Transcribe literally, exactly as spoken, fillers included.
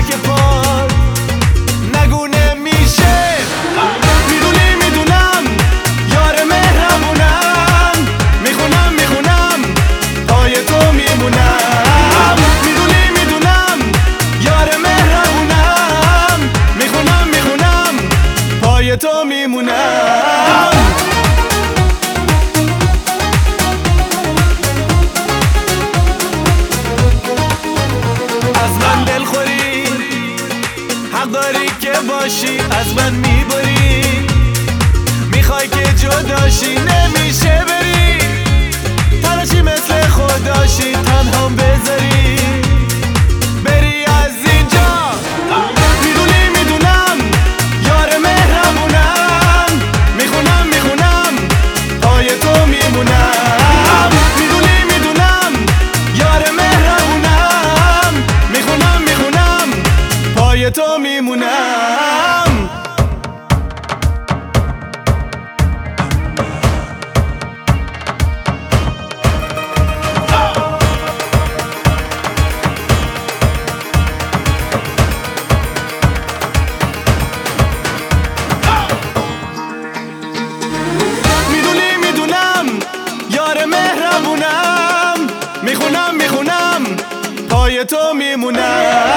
تک پار نگو نمیشه. میدونی میدونم یار مهربونم، میخونم میخونم پای تو میمونم. میدونی میدونم یار مهربونم، میخونم میخونم پای تو میمونم. حق داری که باشی از من میبری، میخوای که جداشی نمیشه بری، تنشی مثل خداشی تنهام بذاری بری از اینجا. میدونی میدونم یار مهربونم، میخونم میخونم پای تو میمونم. میدونی میدونم یار مهربونم، میخونم میخونم پای تو میمونم. میدونی میدونم یار مهربونم، میخونم میخونم پای تو میمونم.